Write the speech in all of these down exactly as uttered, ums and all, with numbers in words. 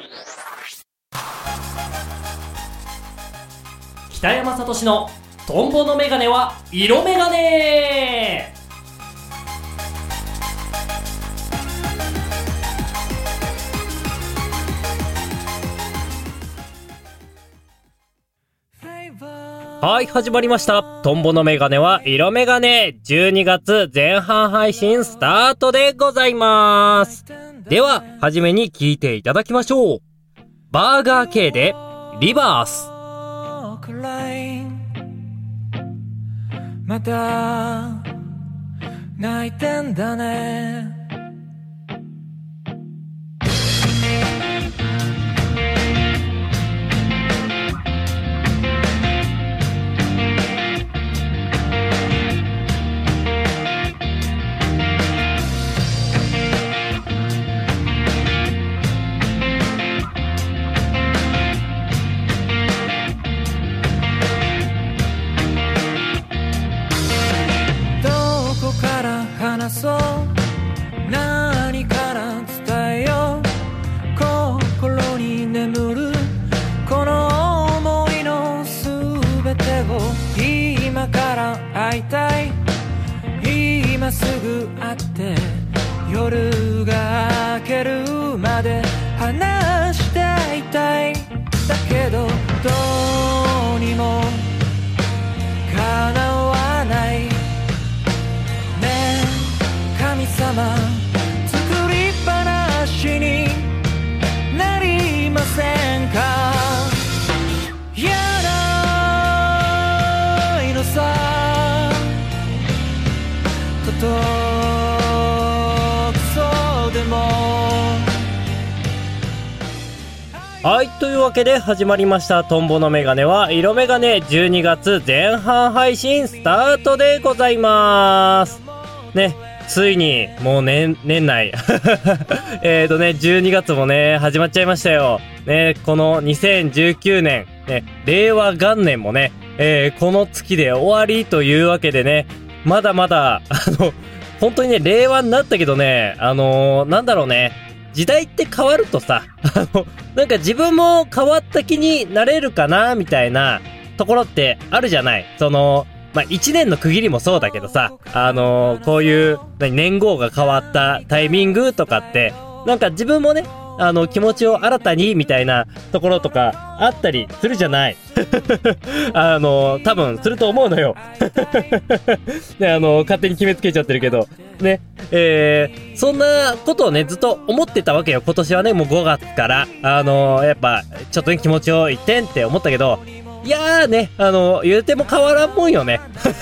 北山さとしのトンボのメガネは色メガネ。はい、始まりました。トンボのメガネは色メガネ。じゅうにがつ前半配信スタートでございます。では、はじめに聞いていただきましょう。バーガー系でリバース。 また泣いてんだね。そう何から伝えよう。心に眠るこの想いのすべてを今から会いたい。今すぐ会って夜が明けるまで話していたい。だけどどうにも叶わない神様。作り話になりませんか。やないのさ届くそうでも。 はい、というわけで始まりましたトンボのメガネは色メガネ。じゅうにがつ前半配信スタートでございますね。ついにもう年年内えーとねじゅうにがつもね始まっちゃいましたよね。このにせんじゅうきゅうねんね、令和元年もね、えー、この月で終わりというわけでね、まだまだあの本当にね令和になったけどね、あのー、なんだろうね、時代って変わるとさあのなんか自分も変わった気になれるかなみたいなところってあるじゃない。そのまあ、一年の区切りもそうだけどさ、あのー、こういう、何、年号が変わったタイミングとかって、なんか自分もね、あの、気持ちを新たに、みたいなところとか、あったりするじゃない。あのー、多分、すると思うのよ。ね、あのー、勝手に決めつけちゃってるけど、ね、えー、そんなことをね、ずっと思ってたわけよ。今年はね、もうごがつから、あのー、やっぱ、ちょっとね、気持ちを一転って思ったけど、いやーね、あの、言うても変わらんもんよね。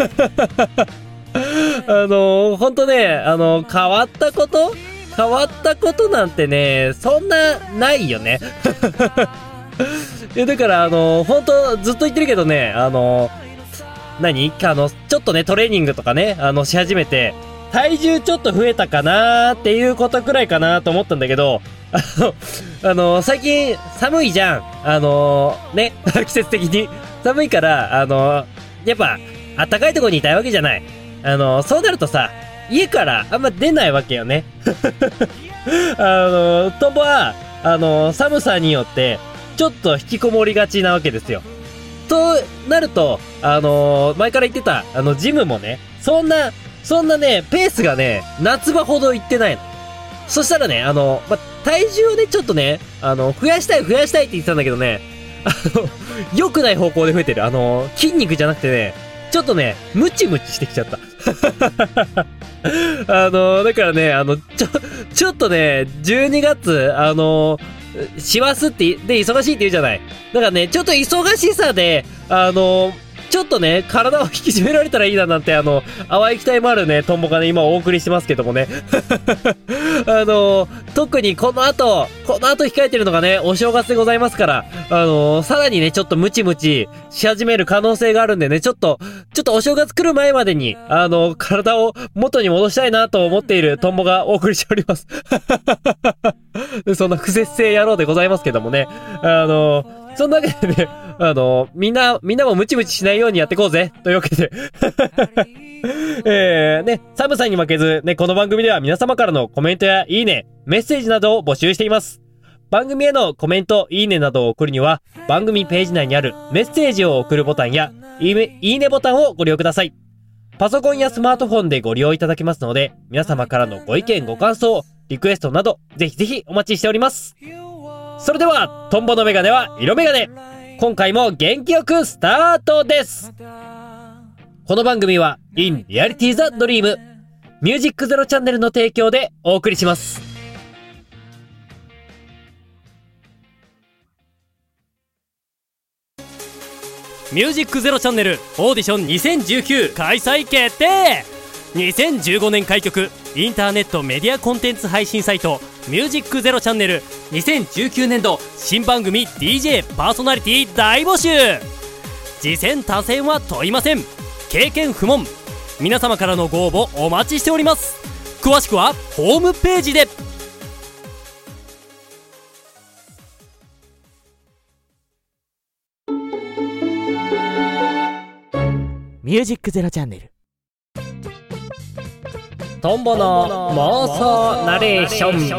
あの、ほんとね、あの、変わったこと変わったことなんてね、そんな、ないよね。いやだから、あの、ほんと、ずっと言ってるけどね、あの、何あの、ちょっとね、トレーニングとかね、あの、し始めて、体重ちょっと増えたかなーっていうことくらいかなと思ったんだけど、あの、あの、最近寒いじゃん。あのー、ね、季節的に寒いから、あのー、やっぱ、暖かいところにいたいわけじゃない。あのー、そうなるとさ、家からあんま出ないわけよね。あのー、トンボは、あのー、寒さによって、ちょっと引きこもりがちなわけですよ。となると、あのー、前から言ってた、あの、ジムもね、そんな、そんなね、ペースがね、夏場ほどいってないの。そしたらね、あの、ま、体重をね、ちょっとね、あの、増やしたい増やしたいって言ってたんだけどね、あの、良くない方向で増えてる。あの、筋肉じゃなくてね、ちょっとね、ムチムチしてきちゃった。あの、だからね、あの、ちょ、ちょっとね、じゅうにがつ、あの、師走って、で、忙しいって言うじゃない。だからね、ちょっと忙しさで、あの、ちょっとね、体を引き締められたらいいななんて、あの、淡い期待もあるね、トンボがね、今お送りしてますけどもね。あの、特にこの後、この後控えてるのがね、お正月でございますから、あの、さらにね、ちょっとムチムチし始める可能性があるんでね、ちょっと、ちょっとお正月来る前までに、あの、体を元に戻したいなと思っているトンボがお送りしております。そんな不節制野郎でございますけどもね。あの、そんなわけでね、あの、みんな、みんなもムチムチしないようにやっていこうぜというわけで。えー、ね、寒さに負けず、ね、この番組では皆様からのコメントやいいね、メッセージなどを募集しています。 番組へのコメント、いいねなどを送るには、番組ページ内にあるメッセージを送るボタンや、いいね、いいねボタンをご利用ください。パソコンやスマートフォンでご利用いただけますので、皆様からのご意見、ご感想、リクエストなど、ぜひぜひお待ちしております。それでは、トンボのメガネは色メガネ。今回も元気よくスタートです。この番組は、In Reality the Dream、ミュージックゼロチャンネルの提供でお送りします。ミュージックゼロチャンネルオーディションにせんじゅうきゅう開催決定。にせんじゅうごねん開局インターネットメディアコンテンツ配信サイトミュージックゼロチャンネルにせんじゅうきゅうねんど新番組 ディージェー パーソナリティ大募集。次戦他戦は問いません。経験不問。皆様からのご応募お待ちしております。詳しくはホームページで。 ミュージックゼロチャンネルトンボの妄想ナレーション。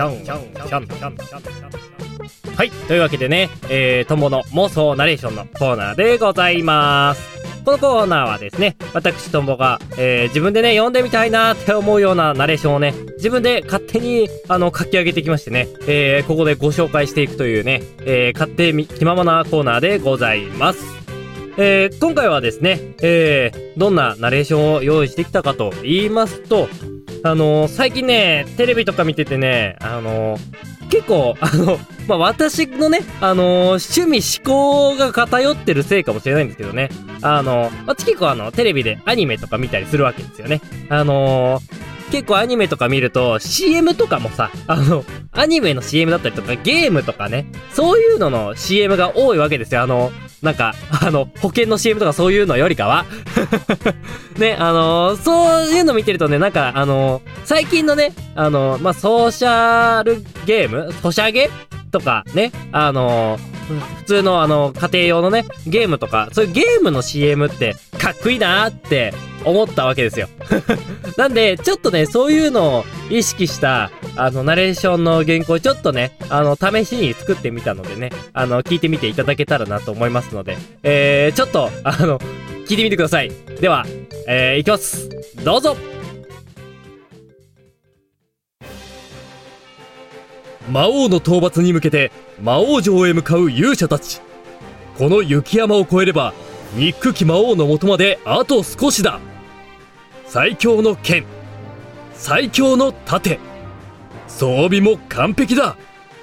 はい、というわけでね、えー、トンボの妄想ナレーションのコーナーでございます。このコーナーはですね、私トンボが、えー、自分でね読んでみたいなって思うようなナレーションをね、自分で勝手にあの書き上げてきましてね、えー、ここでご紹介していくというね、えー、勝手気ままなコーナーでございます。えー、今回はですね、えー、どんなナレーションを用意してきたかと言いますと、あのー、最近ね、テレビとか見ててね、あのー、結構、あの、まあ、私のね、あのー、趣味思考が偏ってるせいかもしれないんですけどね、あのー、私結構あの、テレビでアニメとか見たりするわけですよね。あのー、結構アニメとか見ると シーエム とかもさ、あの、アニメの シーエム だったりとかゲームとかね、そういうのの シーエム が多いわけですよ。あの、なんか、あの、保険の シーエム とかそういうのよりかは。ね、あのー、そういうの見てるとね、なんか、あのー、最近のね、あのー、まあ、ソーシャルゲームソシャゲとかね、あのー、普通のあの、家庭用のね、ゲームとか、そういうゲームの シーエム ってかっこいいなーって思ったわけですよ。なんで、ちょっとね、そういうのを意識した、あの、ナレーションの原稿をちょっとね、あの、試しに作ってみたのでね、あの、聞いてみていただけたらなと思いますので、えー、ちょっと、あの、聞いてみてください。では、えー、いきます。どうぞ。魔王の討伐に向けて魔王城へ向かう勇者たち。この雪山を越えれば憎き魔王の元まであと少しだ。最強の剣、最強の盾、装備も完璧だ。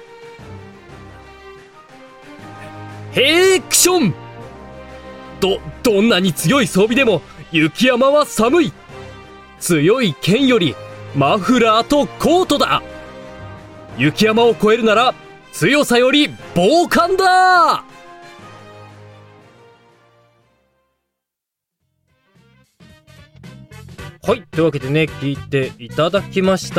ヘクション。ど、どんなに強い装備でも雪山は寒い。強い剣よりマフラーとコートだ。雪山を越えるなら強さより防寒だ。はい、というわけでね、聞いていただきました。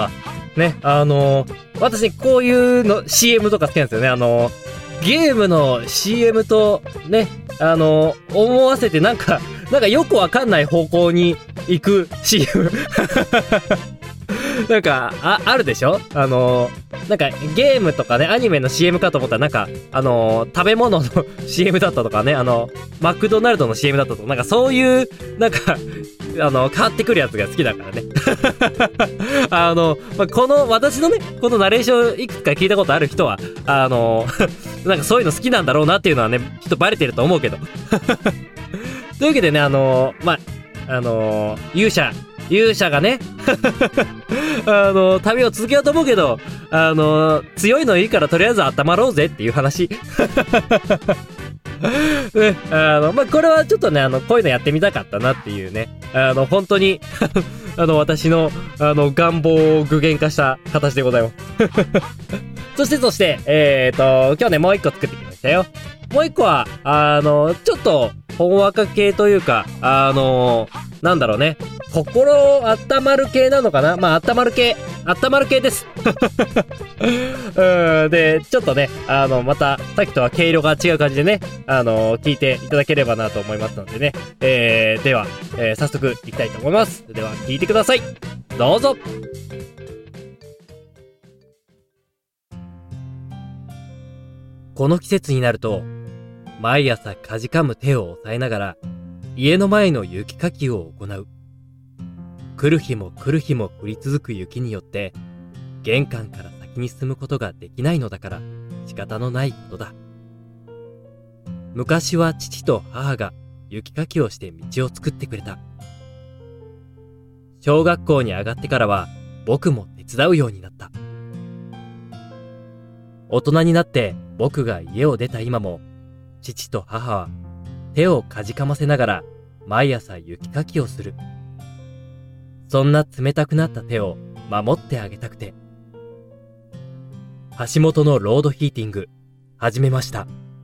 ね、あのー、私ね、こういうの シーエム とか好きなんですよね。あのー、ゲームの シーエム とね、あのー、思わせてなんか、なんかよくわかんない方向に行く シーエム。なんか、あ、あるでしょ？あのー、なんか、ゲームとかね、アニメの シーエム かと思ったら、なんか、あのー、食べ物のシーエム だったとかね、あの、マクドナルドの シーエム だったとか、なんかそういう、なんか、あの、変わってくるやつが好きだからね。あの、まあ、この、私のね、このナレーションいくつか聞いたことある人は、あの、なんかそういうの好きなんだろうなっていうのはね、ちょっとバレてると思うけど。というわけでね、あのー、まあ、あのー、勇者、勇者がね、あの、旅を続けようと思うけど、あの、強いのいいからとりあえず温まろうぜっていう話。ね、あの、まあ、これはちょっとね、あの、こういうのやってみたかったなっていうね、あの、本当に、あの、私の、あの、願望を具現化した形でございます。そして、そして、えーと、今日ね、もう一個作ってきましたよ。もう一個は、あの、ちょっと、ほんわか系というか、あの、なんだろうね、心温まる系なのかな。まあ、温まる系、温まる系です。うん、で、ちょっとね、あの、また、さっきとは毛色が違う感じでね、あの、聞いていただければなと思いますのでね。えー、では、えー、早速いきたいと思います。では、聞いてください。どうぞ。 この季節になると、毎朝かじかむ手を押さえながら、家の前の雪かきを行う。来る日も来る日も降り続く雪によって、玄関から先に進むことができないのだから仕方のないことだ。昔は父と母が雪かきをして道を作ってくれた。小学校に上がってからは僕も手伝うようになった。大人になって僕が家を出た今も、父と母は手をかじかませながら毎朝雪かきをする。そんな冷たくなった手を守ってあげたくて、橋本のロードヒーティング始めました。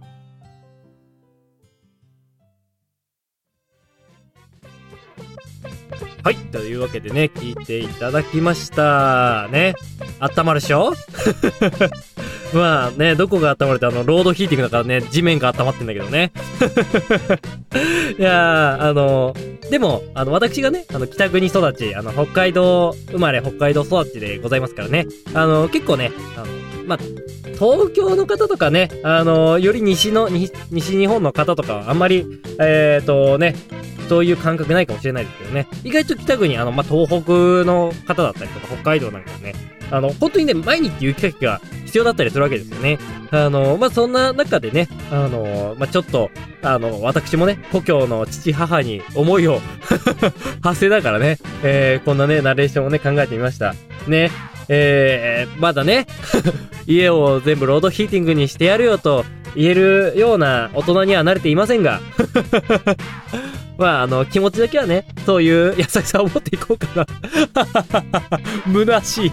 はい、というわけでね、聞いていただきましたね。温まるでしょまあね、どこが温まるって、あのロードヒーティングだからね、地面が温まってんだけどね。いやー、あのでもあの私がね、あの北国育ち、あの北海道生まれ北海道育ちでございますからね、あの結構ね、あのまあ東京の方とかね、あのより西の西日本の方とかはあんまりえーとねそういう感覚ないかもしれないですけどね、意外と北国、あのまあ東北の方だったりとか北海道なんかね、あの本当にね毎日雪かきが必要だったりするわけですよね。あのまあそんな中でね、あのまあちょっとあの私もね故郷の父母に思いを馳せながらね、えー、こんなねナレーションをね考えてみましたね。えー、まだね家を全部ロードヒーティングにしてやるよと言えるような大人にはなれていませんがまああの気持ちだけはね、そういう優しさを持っていこうかな虚しい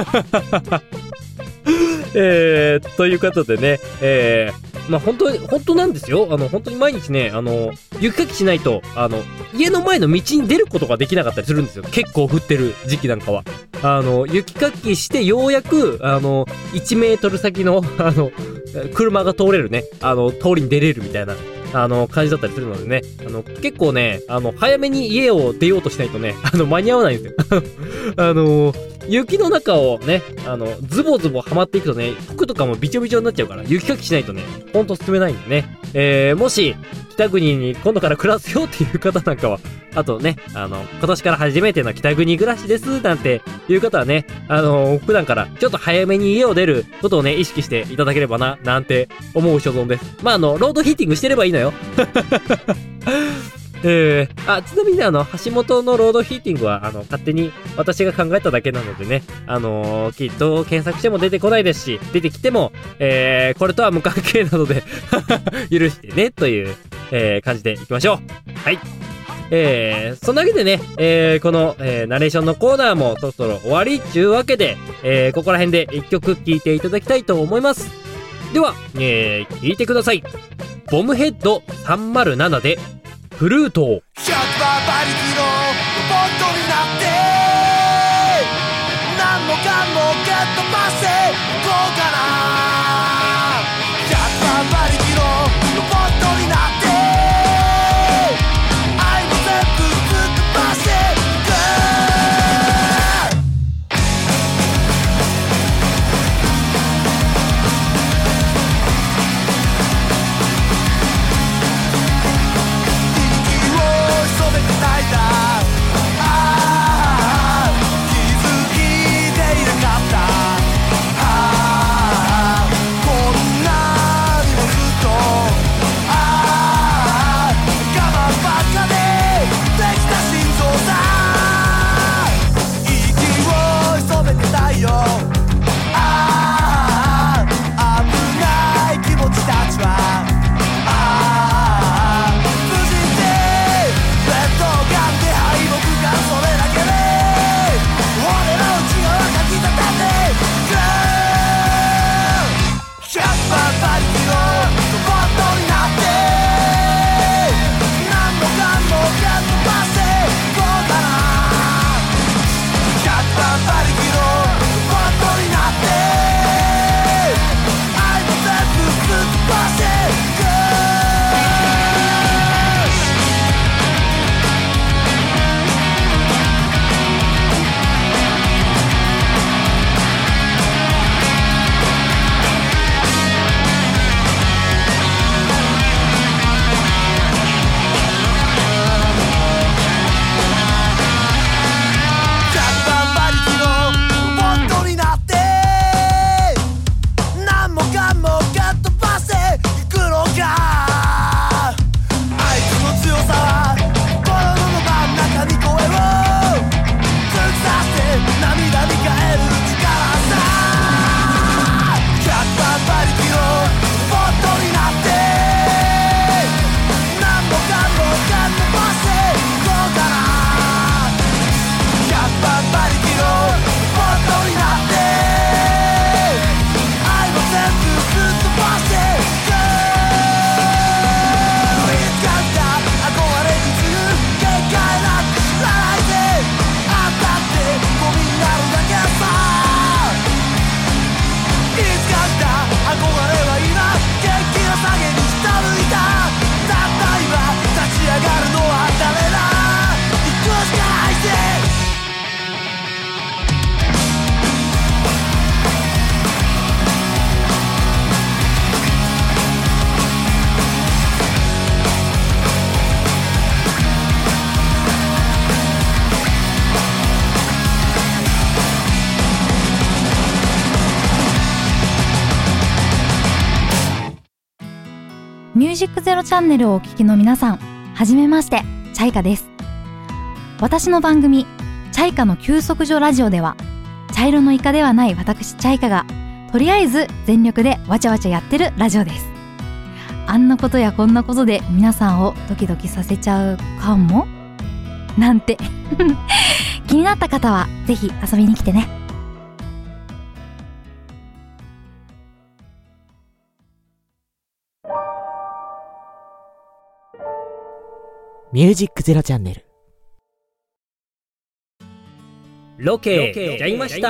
えー、ということでね、えー、まあ本当に本当なんですよ。あの本当に毎日ね、あの雪かきしないとあの家の前の道に出ることができなかったりするんですよ。結構降ってる時期なんかは、あの雪かきしてようやくあのいちメートル先のあの車が通れるね、あの通りに出れるみたいなあの感じだったりするのでね、あの結構ね、あの早めに家を出ようとしないとね、あの間に合わないんですよあの雪の中をね、あのズボズボはまっていくとね、服とかもびちょびちょになっちゃうから、雪かきしないとねほんと進めないんでね、えー、もし北国に今度から暮らすよっていう方なんかは、あとね、あの今年から初めての北国暮らしですなんていう方はね、あの普段からちょっと早めに家を出ることをね意識していただければななんて思う所存です。まああのロードヒーティングしてればいいのよえー、あ、ちなみにあの橋本のロードヒーティングはあの勝手に私が考えただけなのでね、あのー、きっと検索しても出てこないですし、出てきても、えー、これとは無関係なので許してねという、えー、感じでいきましょう。はい。えー、そんなわけでね、えー、この、えー、ナレーションのコーナーもそろそろ終わりちゅうわけで、えー、ここら辺で一曲聴いていただきたいと思います。では、えー、聴いてください。ボムヘッドさんまるななでフルートを。 ひゃくば馬力のロボットになって何もかも蹴っ飛ばしていこうかな。ひゃくば馬力のロボットになって愛も全部ぶっ飛ばしていく。ああ気づいていなかった。ああミュージックゼロチャンネルをお聞きの皆さん、はじめまして、チャイカです。私の番組、チャイカの休息所ラジオでは、茶色のイカではない私チャイカが、とりあえず全力でわちゃわちゃやってるラジオです。あんなことやこんなことで皆さんをドキドキさせちゃうかもなんて気になった方はぜひ遊びに来てね。 ミュージックゼロチャンネル。 ロケちゃいました。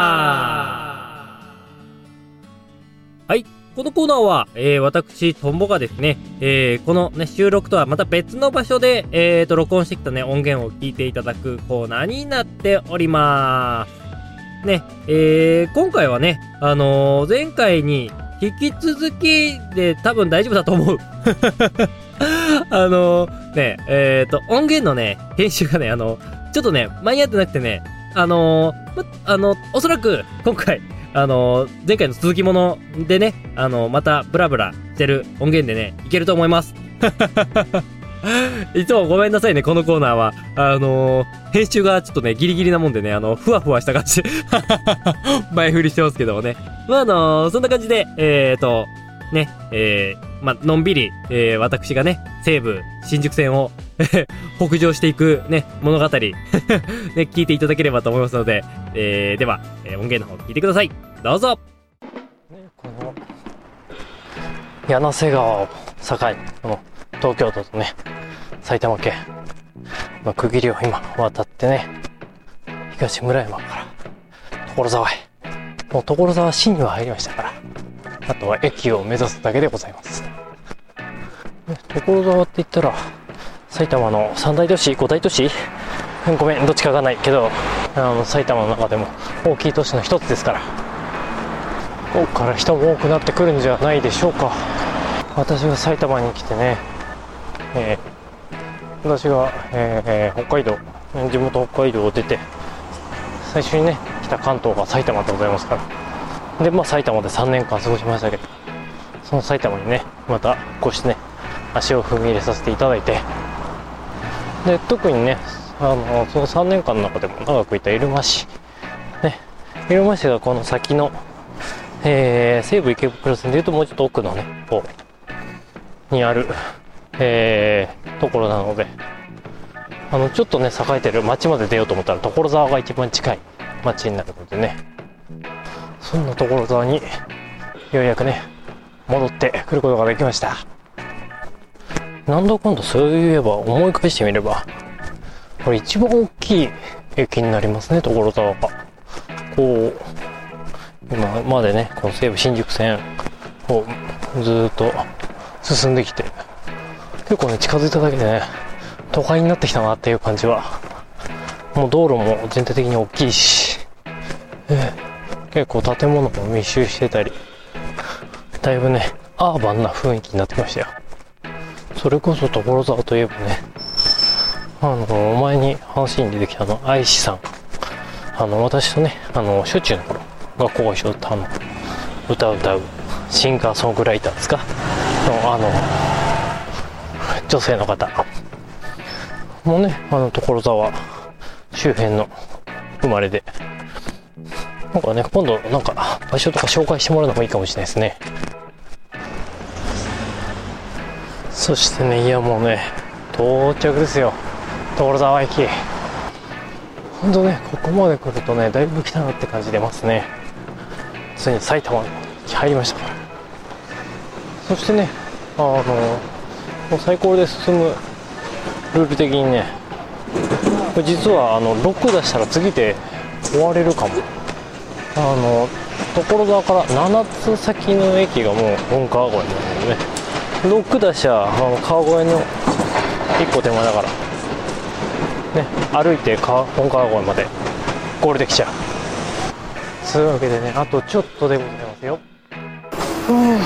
はい、このコーナーは、えー、私トンボがですね、えー、このね収録とはまた別の場所でえーと録音してきたね音源を聞いていただくコーナーになっておりますね。えー、今回はね、あのー、前回に引き続きで多分大丈夫だと思うあのー、ねえーと音源のね編集がね、あのちょっとね間に合ってなくてね、あのー、あのおそらく今回あのー、前回の続きものでね、あのー、またブラブラしてる音源でねいけると思いますいつもごめんなさいね、このコーナーはあのー、編集がちょっとねギリギリなもんでね、あのふわふわした感じで前振りしてますけどもね、まああのー、そんな感じでえーとねえー、まあのんびり、えー、私がね西武新宿線を北上していくね物語ね聞いていただければと思いますので、えー、では、えー、音源の方聞いてください。どうぞ。ね、この柳瀬川を境にこの東京都とね埼玉県の区切りを今渡ってね、東村山から所沢へ、もう所沢市には入りましたから、あとは駅を目指すだけでございます。所沢って言ったら埼玉の三大都市、五大都市、ごめんどっちかがないけど、あの埼玉の中でも大きい都市の一つですから、ここから人も多くなってくるんじゃないでしょうか。私が埼玉に来てね、えー、私が、えー、北海道、地元北海道を出て最初にね来た関東が埼玉でございますから、でまあ埼玉でさんねんかん過ごしましたけど、その埼玉にねまたこうしてね足を踏み入れさせていただいて、で特にねあのそのさんねんかんの中でも長くいた入間市ね、入間市がこの先の、えー、西武池袋線でいうともうちょっと奥のね方にある、えー、ところなので、あのちょっとね栄えてる町まで出ようと思ったら所沢が一番近い町になるのでね、そんな所沢にようやくね戻ってくることができました。なんだかんだそういえば思い返してみれば、これ一番大きい駅になりますね、所沢が。こう今までねこの西武新宿線をずーっと進んできて、結構ね近づいただけでね都会になってきたなっていう感じは。もう道路も全体的に大きいし、えー、結構建物も密集してたり、だいぶねアーバンな雰囲気になってきましたよ。それこそ所沢といえばね、あの前に話に出てきたあの愛知さん、あの私とねあの小中の頃学校が一緒だったあの歌を歌うシンガーソングライターですかのあの女性の方もうねあの所沢周辺の生まれで、なんかね今度なんか場所とか紹介してもらうのもいいかもしれないですね。そしてね、いやもうね到着ですよ、所沢駅。ほんとねここまで来るとねだいぶ来たなって感じ出ますね。ついに埼玉に入りましたから。そしてねあのもうサイコロで進むルール的にね、これ実はあのろく出したら次で終われるかも。あの所沢からななつ先の駅がもう本川越になるのでね、ろく出しゃあの川越のいっこ手前だからね、歩いて本川越までゴールできちゃう。そういうわけでね、あとちょっとでございますよ。うん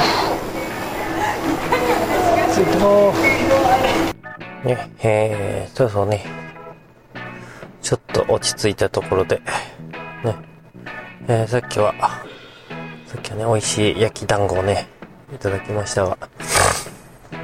着いたね、えー、そろそろねちょっと落ち着いたところでね、えー、さっきはさっきはね美味しい焼き団子をねいただきましたが、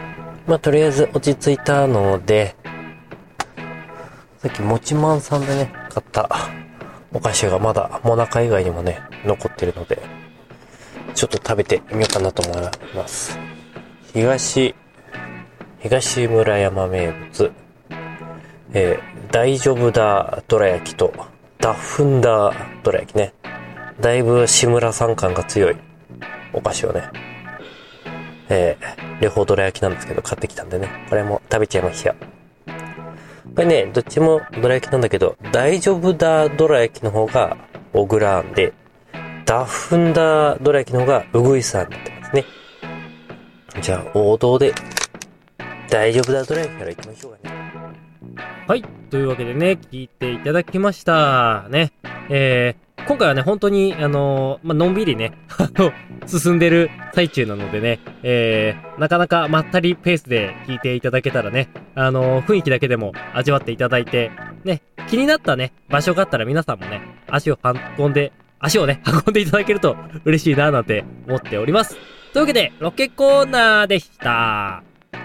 まあ、とりあえず落ち着いたので、さっきもちまんさんでね、買ったお菓子がまだもなか以外にもね、残ってるので、ちょっと食べてみようかなと思います。東、東村山名物、えー、大丈夫だどら焼きと、ダフンダどら焼きね。だいぶ志村さん感が強いお菓子をね、えー、両方どら焼きなんですけど買ってきたんでね、これも食べちゃいました。これね、どっちもどら焼きなんだけど、大丈夫だどら焼きの方がオグラーンで、ダフンダどら焼きの方がウグイスーンになってますね。じゃあ王道で大丈夫だどら焼きからいきましょうかね。はい、というわけでね、聞いていただきましたね。えー、今回はね、本当にあのー、まあ、のんびりね、あの進んでる最中なのでね、えー、なかなかまったりペースで聞いていただけたらね、あのー、雰囲気だけでも味わっていただいて、ね、気になったね、場所があったら皆さんもね、足を運んで、足をね、運んでいただけると嬉しいななんて思っております。というわけで、ロケコーナーでした。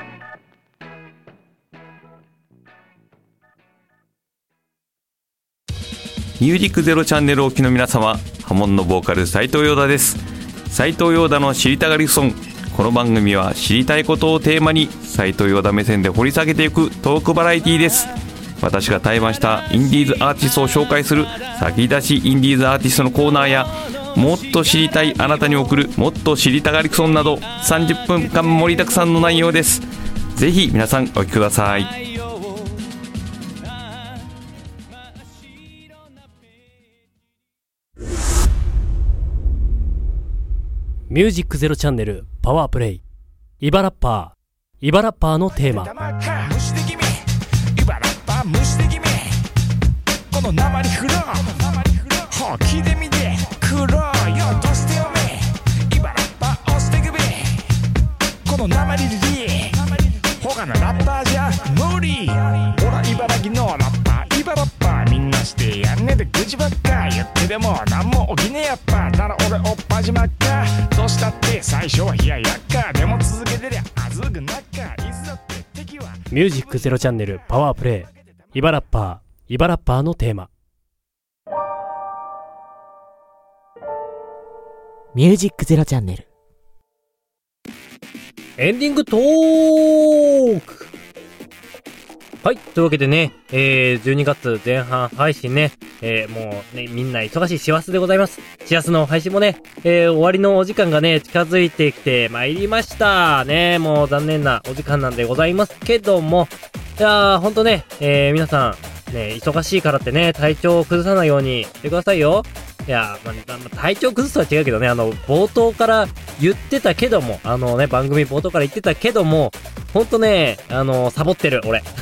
ミュージックゼロチャンネルをお聞きの皆様、ハモンのボーカル斉藤陽太です。斉藤陽太の知りたがりソン。この番組は知りたいことをテーマに斉藤陽太目線で掘り下げていくトークバラエティです。私が対バンしたインディーズアーティストを紹介する先出しインディーズアーティストのコーナーや、もっと知りたいあなたに送るもっと知りたがりソンなどさんじゅっぷんかん盛りだくさんの内容です。ぜひ皆さんお聞きください。 ミュージックゼロチャンネルパワープレイイバラッパーイバラッパーのテーマ。 無視で気味イバラッパー無視で気味この生にフローほう聞いてみて苦労よとしてよめイバラッパー押してくべこの生にリリー他のラッパーじゃ無理ほら茨城のラッパーイバラッパーみんなしてやんねで愚痴ばっか言ってでもなんも起きねえやっぱなら俺おっぱじまっかどうしたって最初は冷ややっかでも続けてりゃあずぐなっかいつだって敵はミュージックゼロチャンネルパワープレイイバラッパーイバラッパーのテーマ。 ミュージックゼロチャンネルエンディングトーク。はい。というわけでね、えー、じゅうにがつぜん半配信ね、えー、もうね、みんな忙しい師走でございます。師走の配信もね、えー、終わりのお時間がね、近づいてきてまいりましたね。もう残念なお時間なんでございますけども、いやー、ほんとね、えー、皆さん、ね、忙しいからってね、体調を崩さないようにしてくださいよ。いやー、まあ、体調崩すとは違うけどね、あの、冒頭から言ってたけども、あのね、番組冒頭から言ってたけども、ほんとね、あの、サボってる、俺。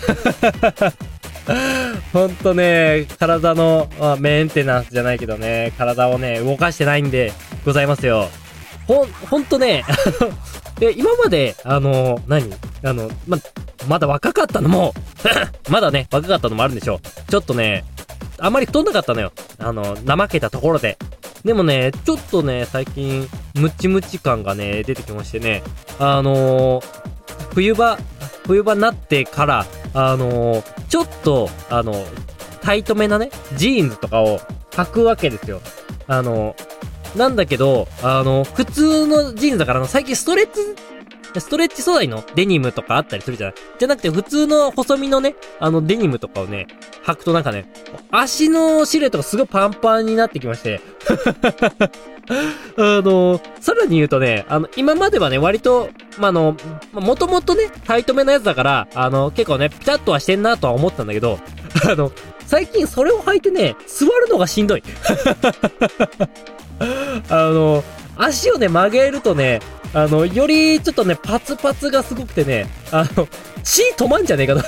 ほんとね、体のメンテナンスじゃないけどね、体をね、動かしてないんでございますよ。ほん、ほんとね、で、今まで、あの、何あの、ま、まだ若かったのも、まだね、若かったのもあるんでしょう。ちょっとね、あんまり太んなかったのよ。あの、怠けたところで。でもね、ちょっとね、最近、ムチムチ感がね、出てきましてね、あのー、冬場、冬場になってから、あのー、ちょっと、あの、タイトめなね、ジーンズとかを履くわけですよ。あの、なんだけど、あの、普通のジーンズだから、最近ストレッチ、ストレッチ素材のデニムとかあったりするじゃない？じゃなくて普通の細身のね、あのデニムとかをね、履くとなんかね、足のシルエットがすごいパンパンになってきまして。あの、さらに言うとね、あの、今まではね、割と、まあ、あの、もともとね、タイトめなやつだから、あの、結構ね、ピタッとはしてんなとは思ったんだけど、あの、最近それを履いてね、座るのがしんどい。あの、足をね、曲げるとね、あの、よりちょっとね、パツパツがすごくてね、あの、血止まんじゃねえかと。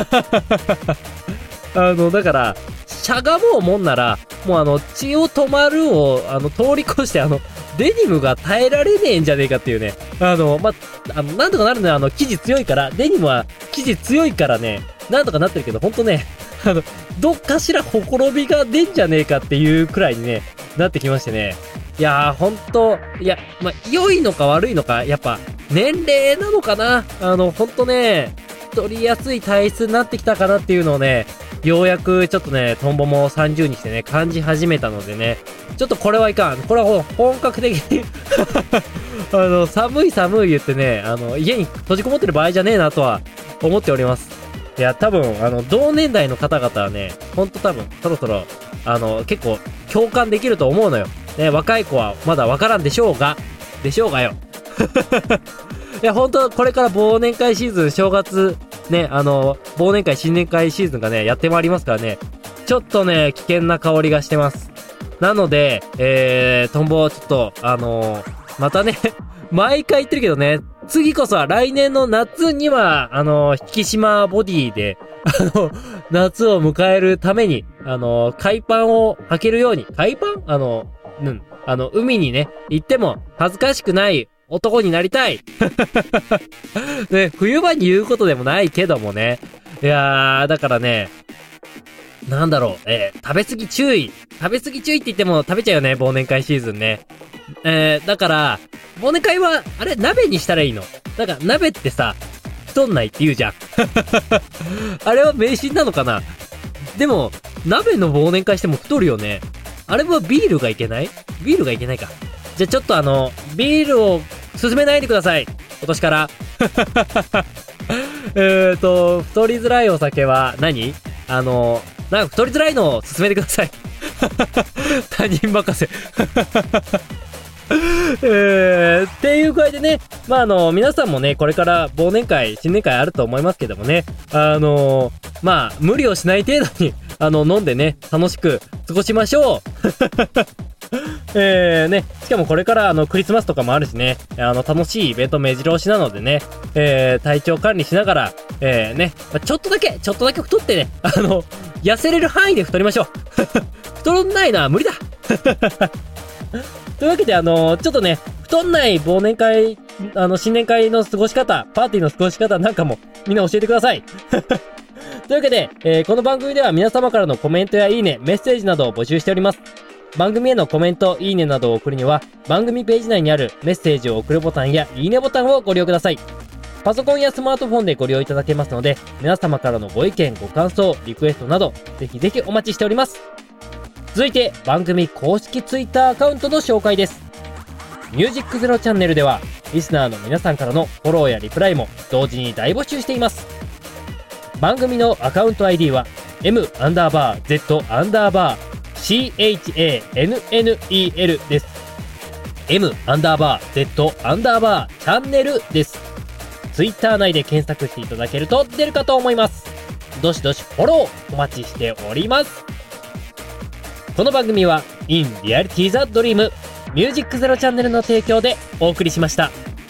あの、だから、しゃがもうもんなら、もうあの、血を止まるを、あの、通り越して、あの、デニムが耐えられねえんじゃねえかっていうね。あの、ま、あの、なんとかなるのよ、あの、生地強いから、デニムは生地強いからね、なんとかなってるけど、ほんとね、あの、どっかしらほころびが出んじゃねえかっていうくらいにね、なってきましてね。いやー、ほんと、いや、まあ、良いのか悪いのか、やっぱ、 年齢なのかな、あの、ほんとね、取りやすい体質になってきたかなっていうのをね、ようやくちょっとね、トンボもさんじゅうにしてね、感じ始めたのでね、ちょっとこれはいかん。これは本格的に、あの、寒い寒い言ってね、あの、家に閉じこもってる場合じゃねえなとは思っております。いや、多分、あの、同年代の方々はね、ほんと多分、そろそろ、あの、結構、共感できると思うのよ。ね、若い子はまだわからんでしょうが、でしょうがよ。いや、ほんと、これから忘年会シーズン、正月、ね、あの、忘年会、新年会シーズンがね、やってまいりますからね、ちょっとね、危険な香りがしてます。なので、えー、トンボ、ちょっと、あのー、またね、毎回言ってるけどね、次こそは来年の夏には、あのー、引き締まボディで、あの、夏を迎えるために、あのー、海パンを履けるように、海パンあの、うん、あの、海にね、行っても恥ずかしくない男になりたい。ね、冬場に言うことでもないけどもね。いやー、だからね、なんだろう、えー、食べ過ぎ注意。食べ過ぎ注意って言っても食べちゃうよね、忘年会シーズンね。えー、だから、忘年会は、あれ、鍋にしたらいいの。だから、鍋ってさ、太んないって言うじゃん。あれは迷信なのかな。でも、鍋の忘年会しても太るよね。あれはビールがいけない？ビールがいけないか。じゃあちょっとあの、ビールを進めないでください。今年から。えーと、太りづらいお酒は何？あの、なんか太りづらいのを進めてください。他人任せ。えー、っていう具合でね、まああの、皆さんもね、これから忘年会、新年会あると思いますけどもね、あのー、まあ、無理をしない程度に、あの、飲んでね、楽しく過ごしましょう。えーね、しかもこれからあの、クリスマスとかもあるしね、あの、楽しいイベント目白押しなのでね、えー、体調管理しながら、えーね、ちょっとだけ、ちょっとだけ太ってね、あの、痩せれる範囲で太りましょう。太んないのは無理だ。というわけで、あのー、ちょっとね、太んない忘年会、あの、新年会の過ごし方、パーティーの過ごし方なんかも、みんな教えてください。というわけで、えー、この番組では皆様からのコメントやいいね、メッセージなどを募集しております。番組へのコメント、いいねなどを送るには、番組ページ内にあるメッセージを送るボタンやいいねボタンをご利用ください。パソコンやスマートフォンでご利用いただけますので、皆様からのご意見、ご感想、リクエストなど、ぜひぜひお待ちしております。続いて、番組公式ツイッターアカウントの紹介です。ミュージックゼロチャンネルでは、リスナーの皆さんからのフォローやリプライも同時に大募集しています。番組のアカウント アイディー は、m アンダーバー z アンダーバー channel です。m アンダーバー z アンダーバーチャンネルです。ツイッター内で検索していただけると出るかと思います。どしどしフォローお待ちしております。この番組は In Reality the Dream ミュージックゼロチャンネルの提供でお送りしました。